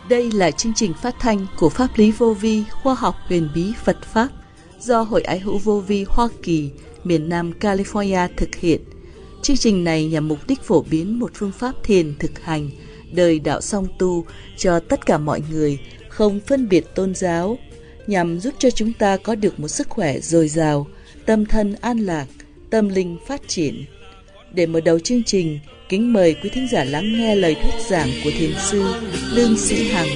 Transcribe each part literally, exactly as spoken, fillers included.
Đây là chương trình phát thanh của Pháp lý Vô Vi Khoa học huyền bí Phật Pháp do Hội Ái hữu Vô Vi Hoa Kỳ, miền Nam California thực hiện. Chương trình này nhằm mục đích phổ biến một phương pháp thiền thực hành, đời đạo song tu cho tất cả mọi người, không phân biệt tôn giáo, nhằm giúp cho chúng ta có được một sức khỏe dồi dào, tâm thân an lạc, tâm linh phát triển. Để mở đầu chương trình, kính mời quý thính giả lắng nghe lời thuyết giảng của Thiền sư Lương Sĩ Hằng.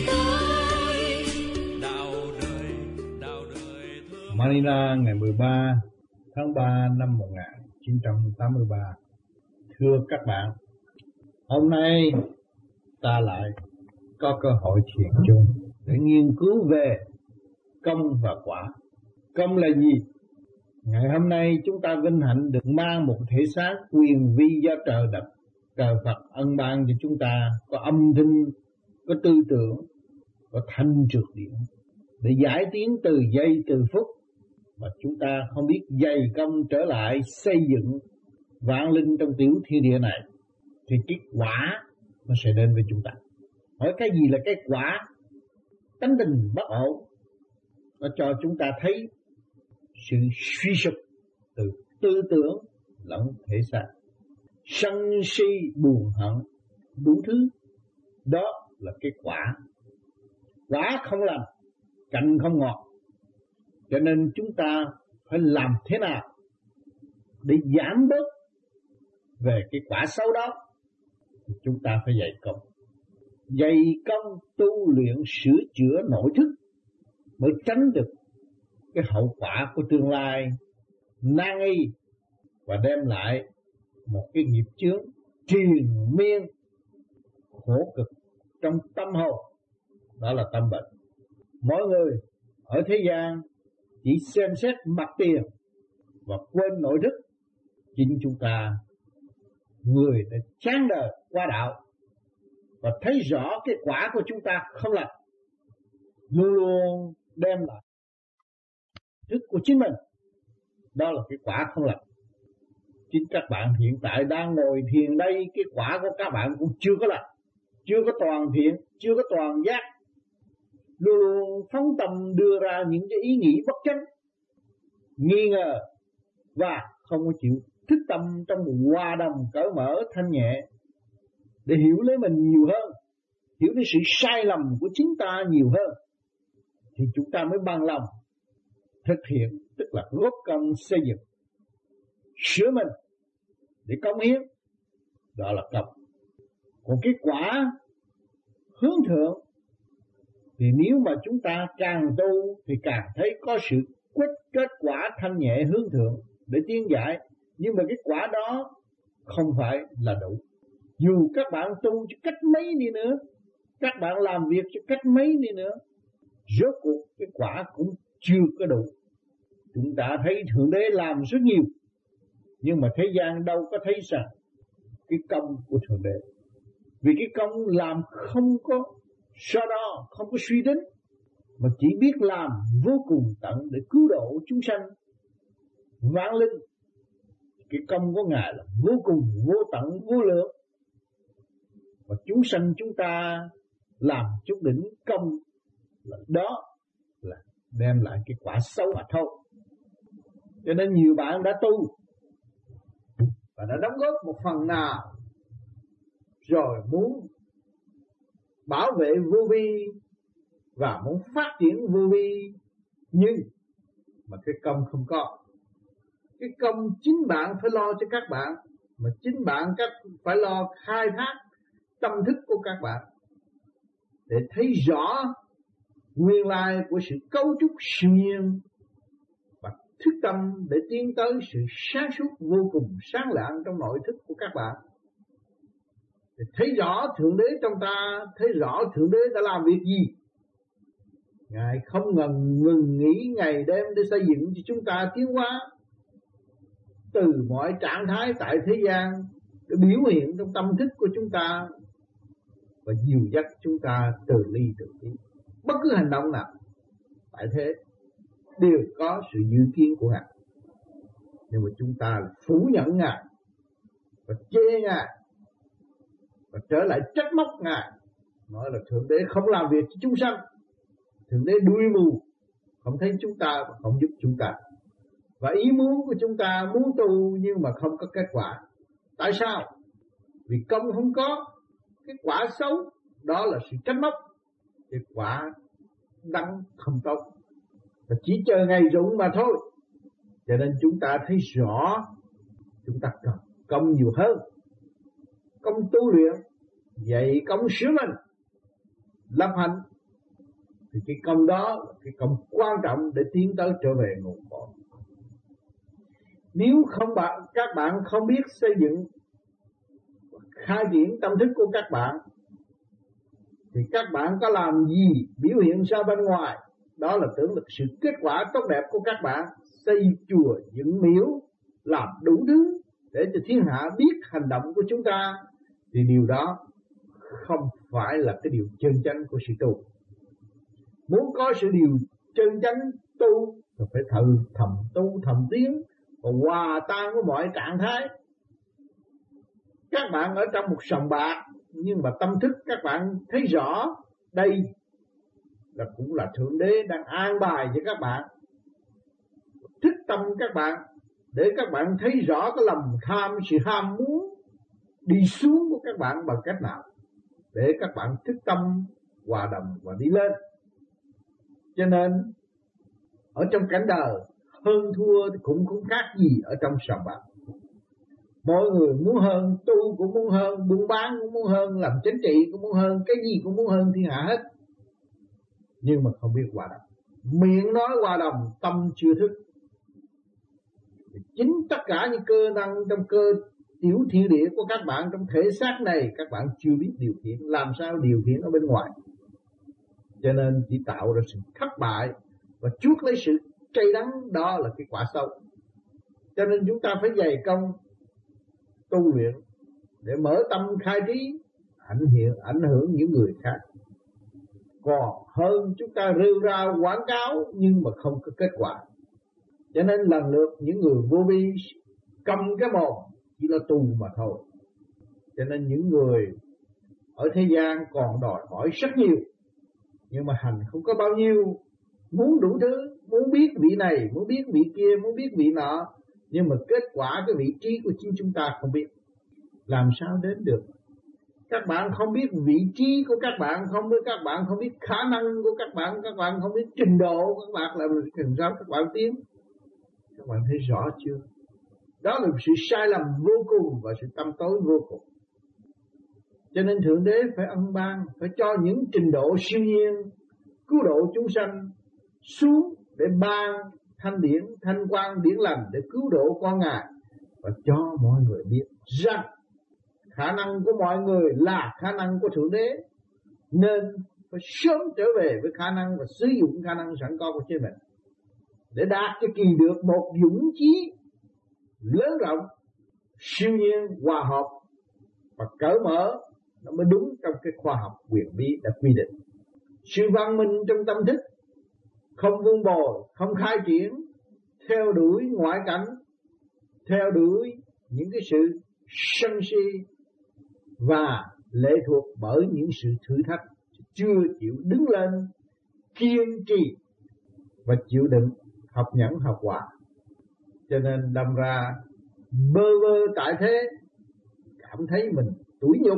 Manila ngày mười ba tháng ba năm một nghìn chín trăm tám mươi ba. Thưa các bạn, hôm nay ta lại có cơ hội thiền chung để nghiên cứu về công và quả. Công là gì? Ngày hôm nay chúng ta vinh hạnh được mang một thể xác quyền vi do trời đất, trời Phật ân ban cho chúng ta, có âm thanh, có tư tưởng, có thanh trượt điện để giải tiến từ giây từ phút mà chúng ta không biết dày công trở lại xây dựng vạn linh trong tiểu thiên địa này, thì cái quả nó sẽ đến với chúng ta. Hỏi cái gì là cái quả? Tánh tình bất ổn nó cho chúng ta thấy sự suy sụp từ tư tưởng lẫn thể xác, sân si buồn hận đủ thứ, đó là cái quả. Quả không lành, cành không ngọt, cho nên chúng ta phải làm thế nào để giảm bớt về cái quả xấu đó, thì chúng ta phải dày công, dày công tu luyện sửa chữa nội thức mới tránh được cái hậu quả của tương lai nan y và đem lại một cái nghiệp chướng triền miên khổ cực trong tâm hồn, đó là tâm bệnh. Mỗi người ở thế gian chỉ xem xét mặt tiền và quên nội thức. Chính chúng ta, người đã chán đời qua đạo và thấy rõ cái quả của chúng ta không lành, luôn luôn đem lại thức của chính mình, đó là cái quả không lành. Chính các bạn hiện tại đang ngồi thiền đây, cái quả của các bạn cũng chưa có lành, chưa có toàn thiện, chưa có toàn giác, luôn luôn phóng tâm đưa ra những cái ý nghĩ bất chánh, nghi ngờ và không có chịu thức tâm trong một hòa đồng cởi mở thanh nhẹ để hiểu lấy mình nhiều hơn, hiểu cái sự sai lầm của chính ta nhiều hơn, thì chúng ta mới bằng lòng thực hiện, tức là góp công xây dựng, sửa mình để cống hiến, đó là công. Còn cái quả hướng thượng thì nếu mà chúng ta càng tu thì càng thấy có sự quyết kết quả thanh nhẹ hướng thượng để tiến giải, nhưng mà cái quả đó không phải là đủ. Dù các bạn tu cho cách mấy đi nữa, các bạn làm việc cho cách mấy đi nữa, rốt cuộc cái quả cũng chưa có đủ. Chúng ta thấy Thượng Đế làm rất nhiều, nhưng mà thế gian đâu có thấy rằng cái công của Thượng Đế. Vì cái công làm không có so đo, không có suy tính, mà chỉ biết làm vô cùng tận để cứu độ chúng sanh vạn linh. Cái công của Ngài là vô cùng, vô tận, vô lượng. Và chúng sanh chúng ta làm chút đỉnh công là đó là đem lại cái quả xấu mà thôi. Cho nên nhiều bạn đã tu và đã đóng góp một phần nào rồi muốn bảo vệ vô vi và muốn phát triển vô vi, nhưng mà cái công không có. Cái công chính bạn phải lo cho các bạn, mà chính bạn các phải lo khai thác tâm thức của các bạn để thấy rõ nguyên lai của sự cấu trúc siêu nhiên và thức tâm để tiến tới sự sáng suốt vô cùng sáng lạng trong nội thức của các bạn. Để thấy rõ Thượng Đế trong ta, thấy rõ Thượng Đế đã làm việc gì. Ngài không ngừng ngừng nghỉ ngày đêm để xây dựng cho chúng ta tiến hóa từ mọi trạng thái tại thế gian để biểu hiện trong tâm thức của chúng ta và dìu dắt chúng ta từ ly từ tí. Bất cứ hành động nào tại thế đều có sự dự kiến của Ngài, nhưng mà chúng ta là phủ nhận Ngài và chê Ngài và trở lại trách móc Ngài nói là Thượng Đế không làm việc cho chúng sanh, Thượng Đế đuôi mù, không thấy chúng ta và không giúp chúng ta. Và ý muốn của chúng ta muốn tu nhưng mà không có kết quả. Tại sao? Vì công không có, cái quả xấu đó là sự trách móc, cái quả đắng không tốt, và chỉ chờ ngày rụng mà thôi. Cho nên chúng ta thấy rõ chúng ta cần công nhiều hơn, công tu luyện, dạy công sửa mình, lập hạnh, thì cái công đó là cái công quan trọng để tiến tới trở về nguồn cội. Nếu không bạn các bạn không biết xây dựng khai triển tâm thức của các bạn, thì các bạn có làm gì biểu hiện ra bên ngoài, đó là tưởng là sự kết quả tốt đẹp của các bạn, xây chùa dựng miếu, làm đủ thứ để cho thiên hạ biết hành động của chúng ta, thì điều đó không phải là cái điều chân chánh của sự tu. Muốn có sự điều chân chánh tu thì phải thầm thầm tu thầm tiến và hòa tan với mọi trạng thái. Các bạn ở trong một sòng bạc, nhưng mà tâm thức các bạn thấy rõ đây là cũng là Thượng Đế đang an bài cho các bạn, thức tâm các bạn để các bạn thấy rõ cái lòng tham, sự ham muốn đi xuống của các bạn bằng cách nào, để các bạn thức tâm hòa đồng và đi lên. Cho nên ở trong cảnh đời hơn thua thì cũng không khác gì ở trong sòng bạc. Mỗi người muốn hơn, tu cũng muốn hơn, buôn bán cũng muốn hơn, làm chính trị cũng muốn hơn, cái gì cũng muốn hơn thiên hạ hết, nhưng mà không biết hòa đồng. Miệng nói hòa đồng, tâm chưa thức. Chính tất cả những cơ năng trong cơ tiểu thiên địa của các bạn trong thể xác này, các bạn chưa biết điều khiển, làm sao điều khiển ở bên ngoài. Cho nên chỉ tạo ra sự thất bại và chuốc lấy sự cay đắng, đó là cái quả sâu. Cho nên chúng ta phải dày công tu luyện để mở tâm khai trí, ảnh hưởng ảnh hưởng những người khác. Còn hơn chúng ta rêu rao quảng cáo nhưng mà không có kết quả. Cho nên lần lượt những người vô vi cầm cái mồm chỉ là tu mà thôi. Cho nên những người ở thế gian còn đòi hỏi rất nhiều, nhưng mà hành không có bao nhiêu, muốn đủ thứ, muốn biết vị này, muốn biết vị kia, muốn biết vị nọ, nhưng mà kết quả cái vị trí của chính chúng ta không biết, làm sao đến được. Các bạn không biết vị trí của các bạn, không biết các bạn không biết khả năng của các bạn, các bạn không biết trình độ của các bạn, là làm sao các bạn tiến. Các bạn thấy rõ chưa? Đó là sự sai lầm vô cùng và sự tâm tối vô cùng. Cho nên Thượng Đế phải ân ban, phải cho những trình độ siêu nhiên cứu độ chúng sanh xuống để ban thanh điển, thanh quan điển lành để cứu độ con Ngài, và cho mọi người biết rằng khả năng của mọi người là khả năng của Thượng Đế, nên phải sớm trở về với khả năng và sử dụng khả năng sẵn có của chính mình để đạt cho kỳ được một dũng chí lớn rộng, siêu nhiên, hòa hợp và cởi mở, nó mới đúng trong cái khoa học quyền bí đã quy định. Sự văn minh trong tâm thức, không vun bồi, không khai triển, theo đuổi ngoại cảnh, theo đuổi những cái sự sân si và lệ thuộc bởi những sự thử thách, chưa chịu đứng lên kiên trì và chịu đựng, học nhẫn học hòa, cho nên đâm ra bơ vơ tại thế, cảm thấy mình tủi nhục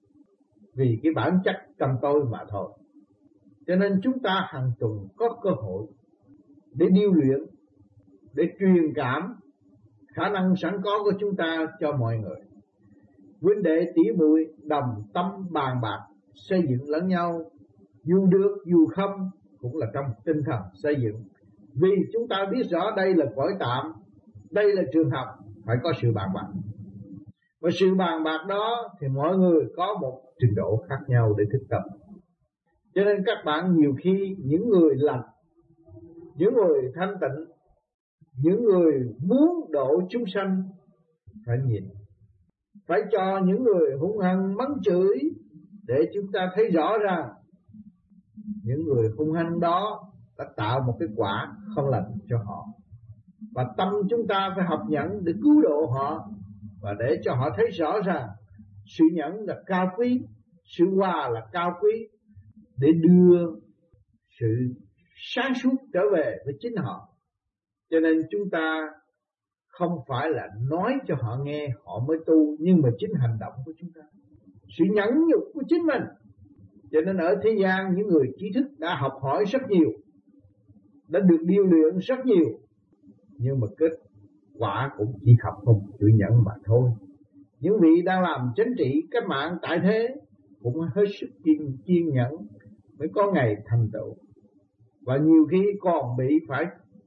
vì cái bản chất trong tôi mà thôi. Cho nên chúng ta hàng tuần có cơ hội để điêu luyện, để truyền cảm khả năng sẵn có của chúng ta cho mọi người. Huynh đệ tỷ muội đồng tâm bàn bạc xây dựng lẫn nhau, dù được dù không cũng là trong tinh thần xây dựng. Vì chúng ta biết rõ đây là cõi tạm, đây là trường học, phải có sự bàn bạc. Và sự bàn bạc đó thì mọi người có một trình độ khác nhau để thực tập. Cho nên các bạn nhiều khi những người lành, những người thanh tịnh, những người muốn độ chúng sanh phải nhìn, phải cho những người hung hăng mắng chửi để chúng ta thấy rõ ràng những người hung hăng đó đã tạo một cái quả không lành cho họ. Và tâm chúng ta phải học nhẫn để cứu độ họ, và để cho họ thấy rõ ràng sự nhẫn là cao quý, sự hòa là cao quý, để đưa sự sáng suốt trở về với chính họ. Cho nên chúng ta không phải là nói cho họ nghe họ mới tu, nhưng mà chính hành động của chúng ta, sự nhẫn nhục của chính mình. Cho nên ở thế gian những người trí thức đã học hỏi rất nhiều, đã được điêu luyện rất nhiều, nhưng mà kết quả cũng chỉ học không chịu nhận mà thôi. Những vị đang làm chính trị cách mạng tại thế cũng hết sức kiên, kiên nhẫn mới có ngày thành tựu, và nhiều khi còn bị phải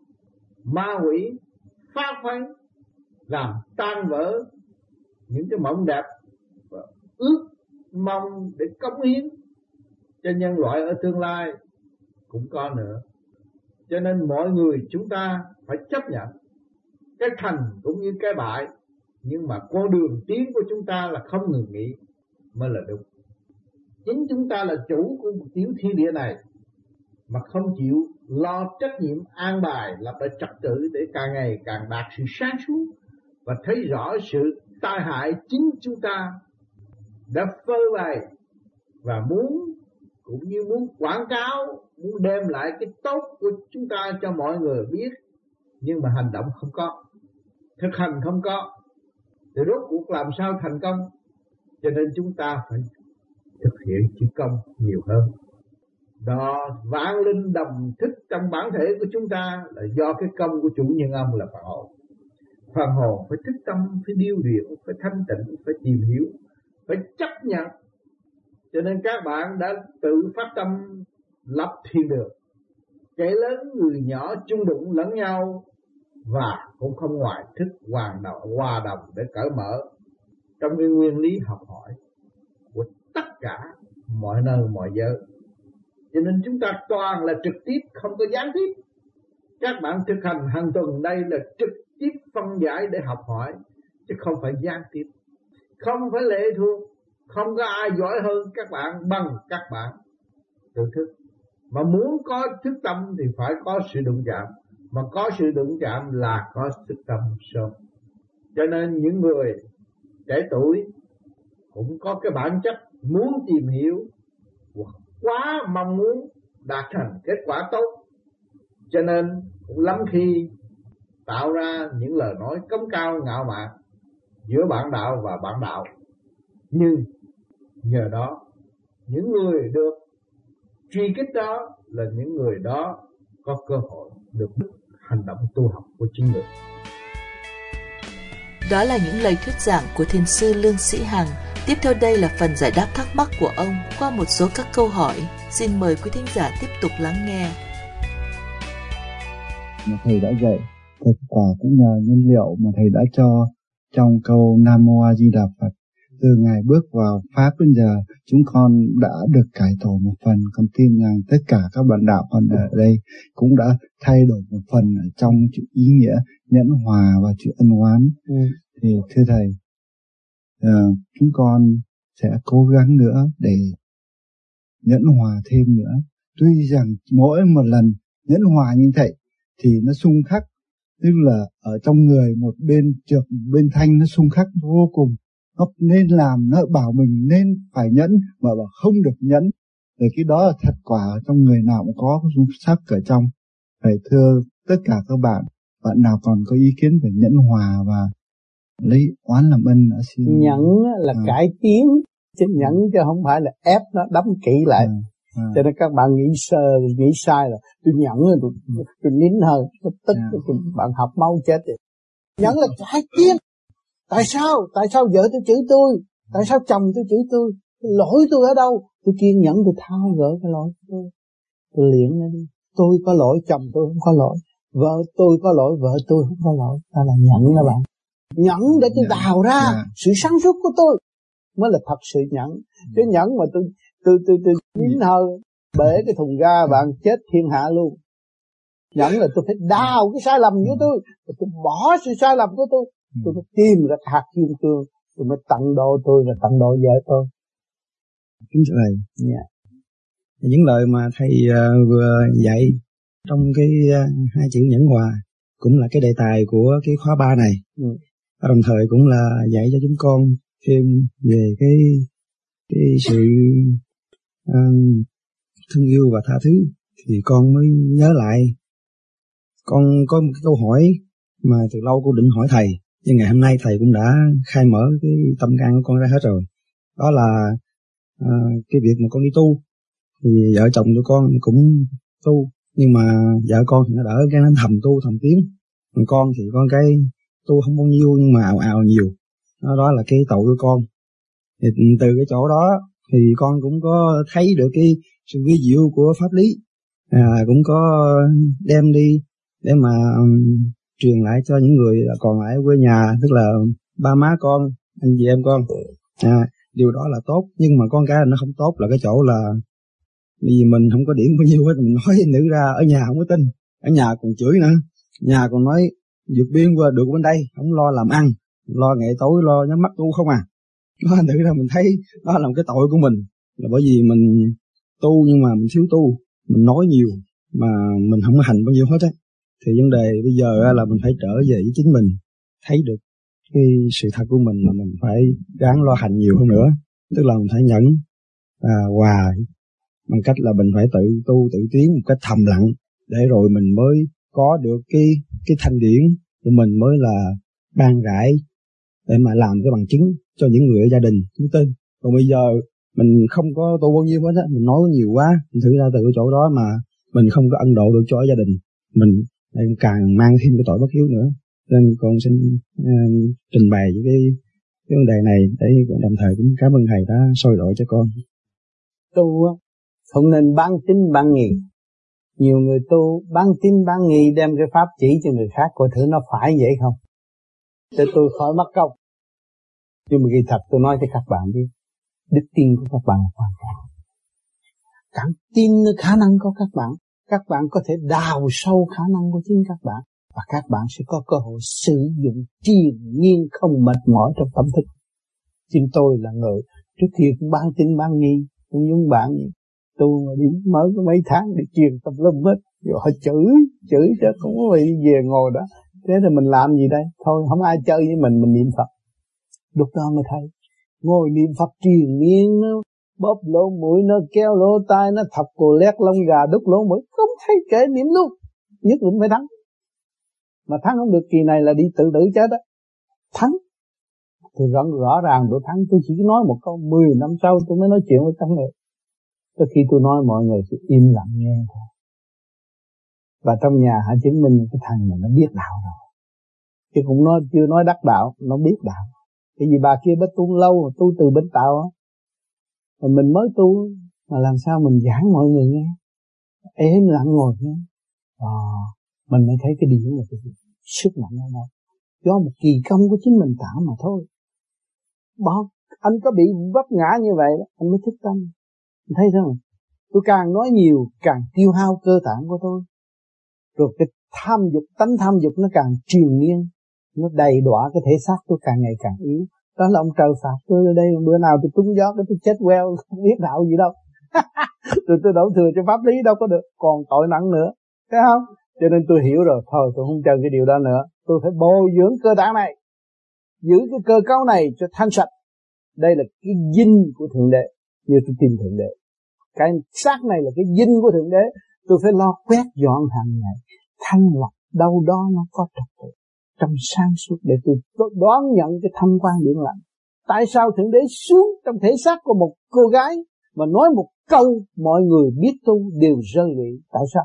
ma quỷ phá phách làm tan vỡ những cái mộng đẹp và ước mong để cống hiến cho nhân loại ở tương lai cũng có nữa. Cho nên mọi người chúng ta phải chấp nhận cái thành cũng như cái bại, nhưng mà con đường tiến của chúng ta là không ngừng nghỉ mới là đúng. Chính chúng ta là chủ của một tiểu thiên địa này mà không chịu lo trách nhiệm an bài là phải trật tự để càng ngày càng đạt sự sáng suốt và thấy rõ sự tai hại chính chúng ta đã phơi bày, và muốn cũng như muốn quảng cáo, muốn đem lại cái tốt của chúng ta cho mọi người biết, nhưng mà hành động không có, thực hành không có, thì rốt cuộc làm sao thành công? Cho nên chúng ta phải thực hiện chữ công nhiều hơn. Đó, vạn linh đồng thức trong bản thể của chúng ta là do cái công của chủ nhân âm là phần hồn. Phần hồn phải thức tâm, phải điêu luyện, phải thanh tịnh, phải tìm hiểu, phải chấp nhận. Cho nên các bạn đã tự phát tâm lập thiên đường, kẻ lớn người nhỏ chung đụng lẫn nhau, và cũng không ngoài thức hoàn đồng, hòa đồng để cởi mở trong cái nguyên lý học hỏi của tất cả mọi nơi mọi giới. Cho nên chúng ta toàn là trực tiếp, không có gián tiếp. Các bạn thực hành hàng tuần đây là trực tiếp phân giải để học hỏi, chứ không phải gián tiếp, không phải lệ thuộc. Không có ai giỏi hơn các bạn bằng các bạn tự thức. Mà muốn có thức tâm thì phải có sự đụng chạm, mà có sự đụng chạm là có thức tâm sớm. Cho nên những người trẻ tuổi cũng có cái bản chất muốn tìm hiểu, quá mong muốn đạt thành kết quả tốt, cho nên cũng lắm khi tạo ra những lời nói cống cao ngạo mạn giữa bạn đạo và bạn đạo. Nhưng nhờ đó, những người được truy kích đó là những người đó có cơ hội được hành động tu học của chính người. Đó là những lời thuyết giảng của Thiền sư Lương Sĩ Hằng. Tiếp theo đây là phần giải đáp thắc mắc của ông qua một số các câu hỏi. Xin mời quý thính giả tiếp tục lắng nghe. Mà thầy đã dạy, thực quả cũng nhờ nguyên liệu mà thầy đã cho trong câu Nam Mô A Di Đà Phật. Từ ngày bước vào Pháp đến giờ, chúng con đã được cải tổ một phần. Con tin rằng tất cả các bạn đạo con ở đây cũng đã thay đổi một phần ở trong chữ ý nghĩa nhẫn hòa và chữ ân oán. Ừ. Thì thưa thầy, uh, chúng con sẽ cố gắng nữa để nhẫn hòa thêm nữa. Tuy rằng mỗi một lần nhẫn hòa như vậy thì nó xung khắc, tức là ở trong người một bên trượt bên thanh nó xung khắc vô cùng. Nó nên làm, nó bảo mình nên phải nhẫn mà bảo không được nhẫn. Rồi cái đó là thật quả ở trong người nào cũng có xung sắc ở trong. Phải thưa tất cả các bạn, bạn nào còn có ý kiến về nhẫn hòa và lấy oán làm ân đã xin. Nhẫn là à. cải tiến, chứ nhẫn chứ không phải là ép nó đóng kỹ lại. À. À. Cho nên các bạn nghĩ sơ, nghĩ sai là tôi nhẫn rồi tôi, tôi nín hơn, tôi tức, à. tôi, bạn học mau chết rồi. Nhẫn là cải tiến. Tại sao? Tại sao vợ tôi chửi tôi? Tại sao chồng tôi chửi tôi? Lỗi tôi ở đâu? Tôi kiên nhẫn, tôi thao gỡ cái lỗi của tôi. Tôi luyện nó đi. Tôi có lỗi, chồng tôi không có lỗi. Vợ tôi có lỗi, vợ tôi không có lỗi. Đó là nhẫn đó bạn. Nhẫn để tôi đào ra yeah. sự sáng suốt của tôi mới là thật sự nhẫn. Chứ nhẫn mà tôi tôi tôi tôi nín hơi bể cái thùng ga bạn chết thiên hạ luôn. Nhẫn là tôi phải đào cái sai lầm của tôi, tôi bỏ sự sai lầm của tôi. Tôi mới tìm ra hạt kim cương, tôi mới tận độ tôi và tận độ vợ tôi. Kính thưa thầy, yeah. những lời mà thầy uh, vừa dạy trong cái uh, hai chữ nhẫn hòa cũng là cái đề tài của cái khóa ba này. Ừ. Và đồng thời cũng là dạy cho chúng con thêm về cái cái sự uh, thương yêu và tha thứ, thì con mới nhớ lại. Con có một cái câu hỏi mà từ lâu cô định hỏi thầy, nhưng ngày hôm nay thầy cũng đã khai mở cái tâm can của con ra hết rồi. Đó là uh, cái việc mà con đi tu. Thì vợ chồng tụi con cũng tu, nhưng mà vợ con thì nó đỡ cái nó thầm tu thầm tiếng. Còn con thì con cái tu không bao nhiêu nhưng mà ào ào nhiều. Đó, đó là cái tội của con. Thì từ cái chỗ đó thì con cũng có thấy được cái sự vi diệu của pháp lý, à, cũng có đem đi để mà um, truyền lại cho những người còn lại ở quê nhà, tức là ba má con, anh chị em con. À, điều đó là tốt, nhưng mà con cái nó không tốt là cái chỗ là vì mình không có điểm bao nhiêu hết, mình nói nữ ra ở nhà không có tin, ở nhà còn chửi nữa, nhà còn nói vượt biên qua được bên đây, không lo làm ăn, lo ngày tối lo nhắm mắt tu không à. Đó, nữ ra mình thấy đó là một cái tội của mình, là bởi vì mình tu nhưng mà mình thiếu tu, mình nói nhiều mà mình không có hành bao nhiêu hết á. Thì vấn đề bây giờ là mình phải trở về với chính mình, thấy được cái sự thật của mình là mình phải ráng lo hành nhiều hơn nữa, tức là mình phải nhẫn à, hòa bằng cách là mình phải tự tu tự tiến một cách thầm lặng, để rồi mình mới có được cái cái thanh điển của mình, mới là ban rải để mà làm cái bằng chứng cho những người ở gia đình chúng tin. Còn bây giờ mình không có tu bao nhiêu hết á, mình nói nhiều quá, mình thử ra từ cái chỗ đó mà mình không có ân độ được cho gia đình mình, càng mang thêm cái tội bất hiếu nữa. Nên con xin uh, trình bày những cái, cái vấn đề này để đồng thời cũng cảm ơn thầy đã soi đổi cho con. Tu không nên bán tín bán nghi. Nhiều người tu bán tín bán nghi, đem cái pháp chỉ cho người khác coi thử nó phải vậy không, để tôi khỏi mất công. Nhưng mà kỳ thật tôi nói cho các bạn biết, đức tin của các bạn là quan trọng. Càng tin nơi khả năng của các bạn, các bạn có thể đào sâu khả năng của chính các bạn, và các bạn sẽ có cơ hội sử dụng triền miên không mệt mỏi trong tâm thức. Chính tôi là người trước kia cũng bán tín bán nghi, cũng những bạn tu mà đi mới có mấy tháng để truyền tập lâm hết, rồi họ chửi chửi chứ không có gì về ngồi đó. Thế thì mình làm gì đây? Thôi không ai chơi với mình, mình niệm Phật. Lúc đó mới thấy ngồi niệm Phật triền miên, nó bóp lỗ mũi, nó kéo lỗ tai, nó thọc cồ lét lông gà đút lỗ mũi, không thấy kể niệm luôn. Nhất định phải thắng. Mà thắng không được kỳ này là đi tự tử chết đó. Thắng thì rõ, rõ ràng tôi thắng. Tôi chỉ nói một câu, mười năm sau tôi mới nói chuyện với các người. Tới khi tôi nói mọi người sẽ im lặng nghe thôi. Và trong nhà hãy chứng minh cái thằng này nó biết đạo rồi. Chứ cũng nói, chưa nói đắc đạo, nó biết đạo. Cái gì bà kia bắt tu lâu, tu từ bên tạo á. Rồi mình mới tu, mà làm sao mình giảng mọi người nghe. Êm lặng ngồi nghe. À, mình mới thấy cái điều là cái sức mạnh ở đâu. Do một kỳ công của chính mình tạo mà thôi. Bỏ, anh có bị vấp ngã như vậy, anh mới thích tâm. Anh thấy không? Tôi càng nói nhiều, càng tiêu hao cơ tạng của tôi. Rồi cái tham dục, tánh tham dục nó càng triền miên, nó đầy đọa cái thể xác tôi càng ngày càng yếu. Đó là ông trời phạt tôi ở đây, bữa nào tôi trúng gió, tôi chết queo, không biết đạo gì đâu. Rồi tôi đổ thừa cho pháp lý đâu có được, còn tội nặng nữa, thấy không? Cho nên tôi hiểu rồi, thôi tôi không chơi cái điều đó nữa. Tôi phải bồi dưỡng cơ tạng này, giữ cái cơ cấu này cho thanh sạch. Đây là cái dinh của Thượng Đế, như tôi tin Thượng Đế. Cái xác này là cái dinh của Thượng Đế. Tôi phải lo quét dọn hàng ngày, thanh lọc đâu đó nó có trật tự, trong sáng suốt, để tôi đón nhận cái thanh quan điển lành. Tại sao Thượng Đế xuống trong thể xác của một cô gái mà nói một câu mọi người biết tu đều rơi lụy? Tại sao?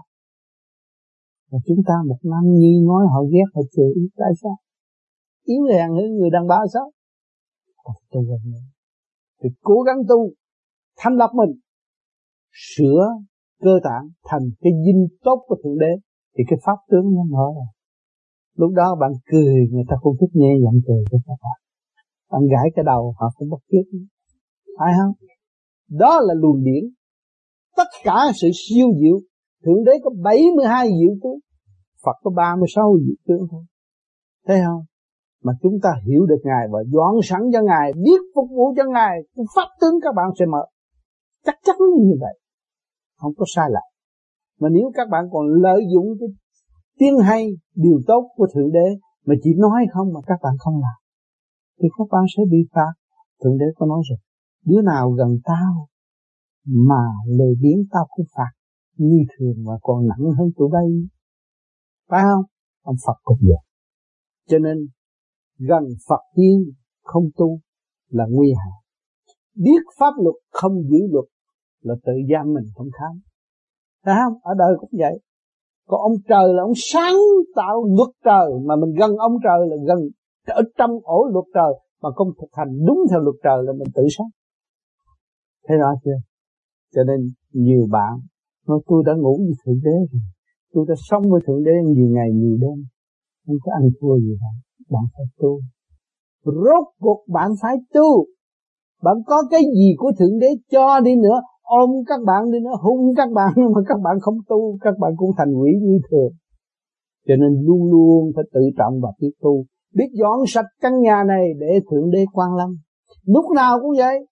Và chúng ta một nam nhi nói họ ghét họ chửi, tại sao? Yếu hèn hơn người đàn bà sao? Tôi gần nữa. Thì cố gắng tu, thanh lập mình, sửa cơ tạng thành cái dinh tốt của Thượng Đế, thì cái pháp tướng nó mở rồi. Lúc đó bạn cười, người ta cũng thích nghe giọng cười của các bạn. Bạn gãi cái đầu, họ cũng bắt chước. Phải không? Đó là luồng điển. Tất cả sự siêu diệu. Thượng Đế có bảy mươi hai diệu tướng, Phật có ba mươi sáu diệu tướng thôi. Thấy không? Mà chúng ta hiểu được Ngài và dọn sẵn cho Ngài, biết phục vụ cho Ngài, pháp tướng các bạn sẽ mở. Chắc chắn như vậy, không có sai lại. Mà nếu các bạn còn lợi dụng cái tiếng hay, điều tốt của Thượng Đế mà chỉ nói không mà các bạn không làm, thì các bạn sẽ bị phạt. Thượng Đế có nói rồi, Đứa nào gần tao mà lời biến tao cũng phạt như thường và còn nặng hơn tụi bay, phải không? Ông Phật cũng vậy. Cho nên gần Phật tiên không tu là nguy hại. Biết pháp luật không giữ luật là tự giam mình không khám. Thấy không? Ở đời cũng vậy. Còn ông trời là ông sáng tạo luật trời, mà mình gần ông trời là gần ở trong ổ luật trời, mà không thực hành đúng theo luật trời là mình tự sát. Thấy rõ chưa? Cho nên nhiều bạn nói tôi đã ngủ với Thượng Đế rồi, tôi đã sống với Thượng Đế nhiều ngày nhiều đêm, không có ăn thua gì hết. Bạn phải tu. Rốt cuộc bạn phải tu. Bạn có cái gì của Thượng Đế cho đi nữa, ôm các bạn đi nữa, hung các bạn, mà các bạn không tu, các bạn cũng thành quỷ như thường. Cho nên luôn luôn phải tự trọng và biết tu, biết dọn sạch căn nhà này để Thượng Đế quan lâm. Lúc nào cũng vậy.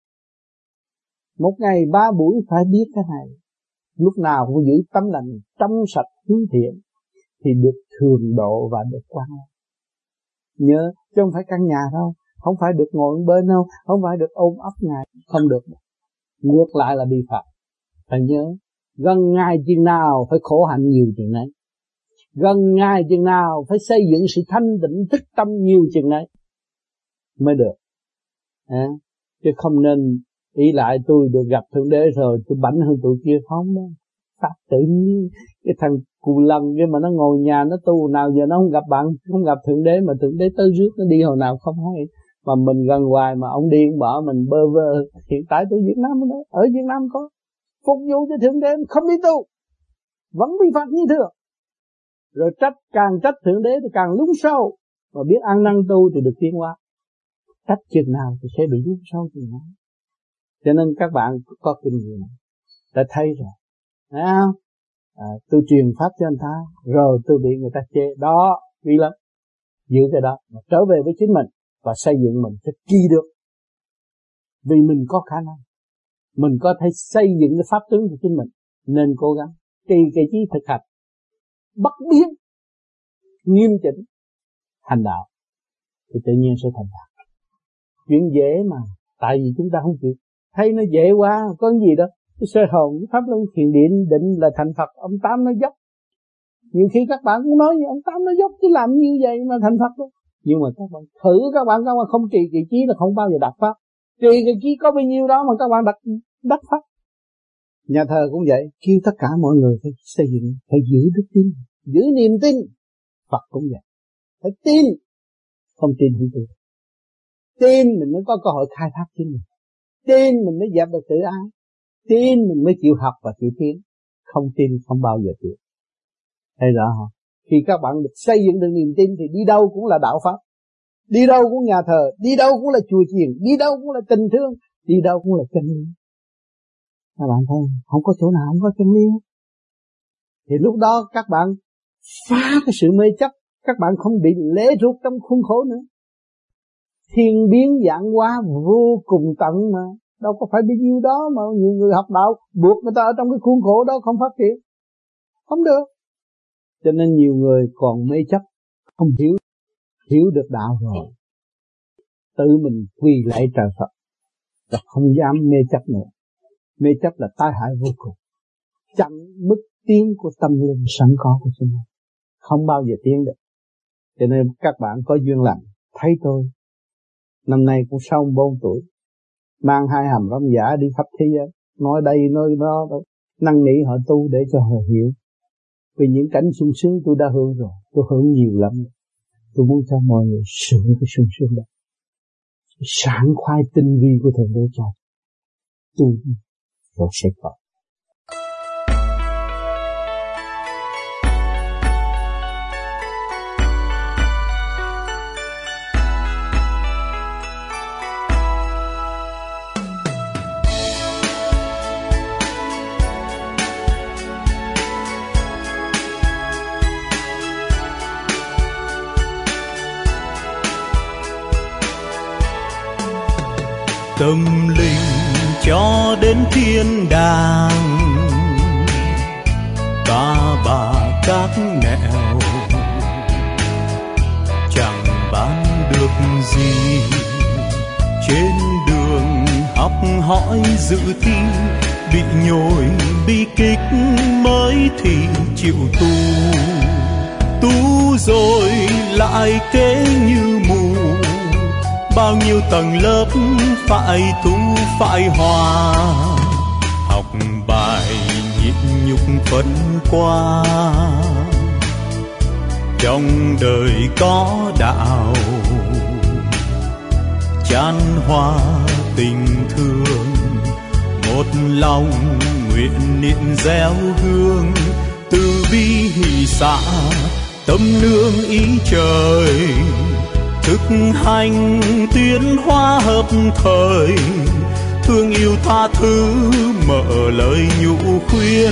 Một ngày ba buổi phải biết cái này. Lúc nào cũng giữ tấm lành trong sạch hướng thiện thì được thường độ và được quan lâm. Nhớ, chứ không phải căn nhà đâu, không phải được ngồi bên đâu, không phải được ôm ấp Ngài, không được. Ngược lại là bị phạt. Phải nhớ, gần Ngài chừng nào phải khổ hạnh nhiều chừng đấy. Gần Ngài chừng nào phải xây dựng sự thanh tịnh thức tâm nhiều chừng đấy mới được. À, chứ không nên ý lại tôi được gặp Thượng Đế rồi tôi bảnh hơn tụi kia, không đâu. Pháp tự nhiên. Cái thằng cù lần kia mà nó ngồi nhà nó tu, nào giờ nó không gặp bạn, không gặp Thượng Đế, mà Thượng Đế tới rước nó đi hồi nào không hay. Mà mình gần hoài mà ông điên bỏ mình bơ vơ. Hiện tại tôi Việt Nam đó, ở Việt Nam có phục vụ cho Thượng Đế không đi tu, vẫn bị phạt như thường. Rồi trách, càng trách Thượng Đế thì càng lún sâu, mà biết ăn năn tu thì được tiến hóa. Trách chừng nào thì sẽ bị lún sâu chừng nào. Cho nên các bạn có kinh nghiệm đã thấy rồi, thấy không? À, tôi truyền pháp cho anh ta rồi tôi bị người ta chê đó, vì lắm. Giữ cái đó mà trở về với chính mình và xây dựng mình sẽ kỳ được. Vì mình có khả năng, mình có thể xây dựng cái pháp tướng của chính mình, nên cố gắng kỳ cái chí thực hành bất biến nghiêm chỉnh hành đạo thì tự nhiên sẽ thành đạo. Chuyện dễ mà, tại vì chúng ta không chịu. Thấy nó dễ quá, có cái gì đó. Cái sơ hồn, cái pháp luân thiền điện định là thành Phật, ông Tám nó dốc. Nhiều khi các bạn cũng nói như ông Tám nó dốc, chứ làm như vậy mà thành Phật đâu. Nhưng mà các bạn thử, các bạn các bạn không trì kỳ trí là không bao giờ đạt pháp. Trì kỳ trí có bao nhiêu đó mà các bạn đặt đắc pháp. Nhà thờ cũng vậy, kêu tất cả mọi người phải xây dựng, phải giữ đức tin, giữ niềm tin. Phật cũng vậy, phải tin, không tin không tin. Tin mình mới có cơ hội khai thác chính mình. Tin mình mới dẹp được tự ái. Tin mình mới chịu học và chịu tiến. Không tin không bao giờ chịu. Thấy rõ không? Khi các bạn được xây dựng được niềm tin thì đi đâu cũng là đạo pháp. Đi đâu cũng nhà thờ, đi đâu cũng là chùa chiền, đi đâu cũng là tình thương, đi đâu cũng là chân lý. Các bạn thấy không có chỗ nào không có chân lý. Thì lúc đó các bạn phá cái sự mê chấp, các bạn không bị lễ ruột trong khuôn khổ nữa. Thiên biến dạng hóa vô cùng tận mà, đâu có phải bao nhiêu đó mà nhiều người học đạo buộc người ta ở trong cái khuôn khổ đó không phát triển, không được. Cho nên nhiều người còn mê chấp, không hiểu hiểu được đạo rồi, tự mình quỳ lạy trời Phật và không dám mê chấp nữa. Mê chấp là tai hại vô cùng, chặn bước tiến của tâm linh sẵn có của chúng ta, không bao giờ tiến được. Cho nên các bạn có duyên lành thấy tôi năm nay cũng sáu mươi bốn tuổi, mang hai hàm rong giả đi khắp thế giới, nói đây nói đó, năn nỉ họ tu để cho họ hiểu. Vì những cảnh sung sướng tôi đã hưởng rồi, tôi hưởng nhiều lắm. Tôi muốn cho mọi người sướng cái sung sướng đó, sảng khoái tinh vi của Thượng Đế cho tu rồi sẽ có. Tâm linh cho đến thiên đàng, ta bà các nẻo chẳng bán được gì trên đường học hỏi dự thi, bị nhồi bi kịch mới thì chịu tu. Tu rồi lại kế như mù, bao nhiêu tầng lớp phải tu phải hòa. Học bài nhịn nhục phân qua, trong đời có đạo chan hoa tình thương. Một lòng nguyện niệm gieo hương, từ bi hỷ xả tâm nương ý trời. Thực hành tiến hóa hợp thời, thương yêu tha thứ mở lời nhủ khuyên.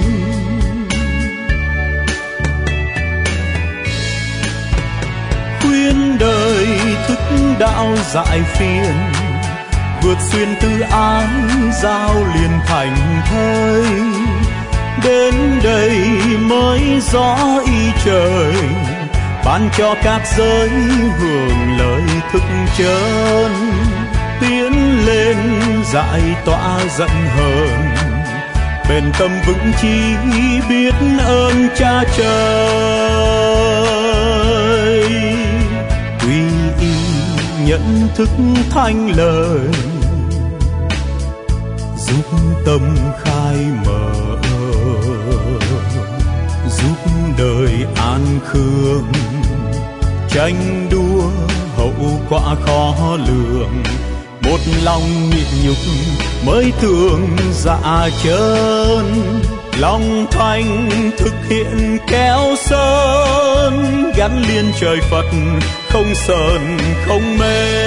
Khuyên đời thức đạo giải phiền, vượt xuyên tư ái giao liền thành thơi. Đến đây mới rõ ý trời, ban cho các giới hưởng lời thức chân. Tiến lên giải tỏa giận hờn, bền tâm vững chí biết ơn Cha Trời. Quy y nhận thức thanh lời, giúp tâm khai mở, giúp đời an khương. Tranh đua hậu quả khó lường, một lòng nhịn nhục mới thường dạ chân. Lòng thành thực hiện kéo sơn, gắn liền trời Phật không sờn không mê.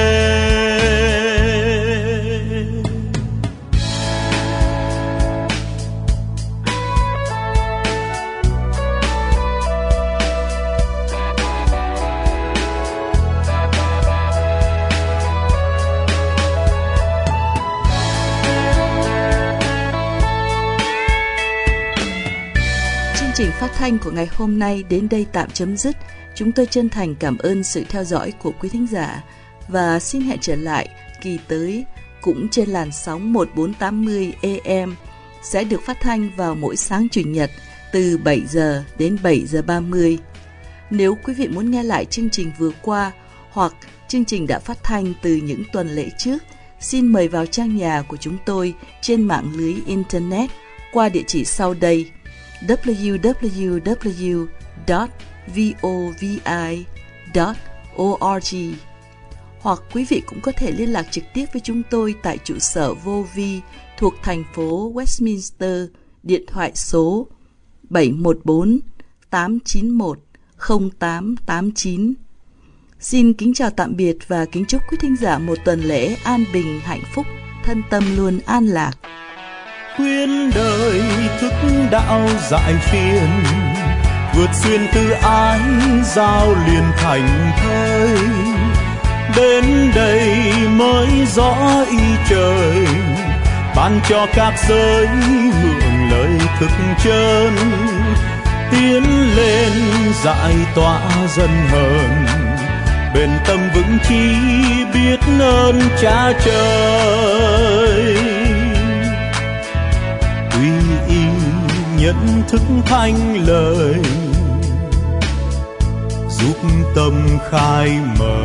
Chương trình phát thanh của ngày hôm nay đến đây tạm chấm dứt. Chúng tôi chân thành cảm ơn sự theo dõi của quý thính giả và xin hẹn trở lại kỳ tới cũng trên làn sóng một nghìn bốn trăm tám mươi A M, sẽ được phát thanh vào mỗi sáng Chủ nhật từ bảy giờ đến bảy giờ ba mươi. Nếu quý vị muốn nghe lại chương trình vừa qua hoặc chương trình đã phát thanh từ những tuần lễ trước, xin mời vào trang nhà của chúng tôi trên mạng lưới Internet qua địa chỉ sau đây: w w w chấm vovi chấm org. Hoặc quý vị cũng có thể liên lạc trực tiếp với chúng tôi tại trụ sở vô vi thuộc thành phố Westminster, điện thoại số bảy một bốn tám chín một không tám tám chín. Xin kính chào tạm biệt và kính chúc quý thính giả một tuần lễ an bình, hạnh phúc, thân tâm luôn an lạc. Khuyên đời thức đạo giải phiền, vượt xuyên tư ái giao liền thành thơi. Đến đây mới rõ ý trời, ban cho các giới hưởng lời thức chân. Tiến lên giải tỏa dân hờn, bền tâm vững chí biết ơn Cha Trời. Quy y nhận thức thanh lời, giúp tâm khai mở,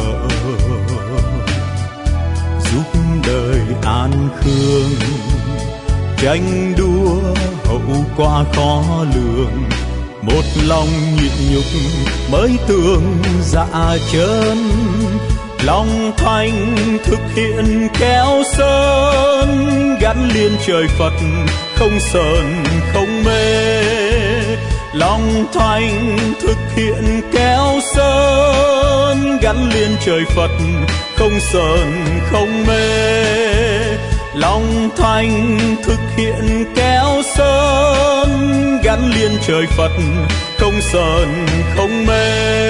giúp đời an khương. Tranh đua hậu quả khó lường, một lòng nhịn nhục mới tường dạ chân. Lòng thành thực hiện kéo sơn, gắn liền trời Phật không sờn không mê. Lòng thành thực hiện kéo sơn, gắn liền trời Phật không sờn không mê. Lòng thành thực hiện kéo sơn, gắn liền trời Phật không sờn không mê.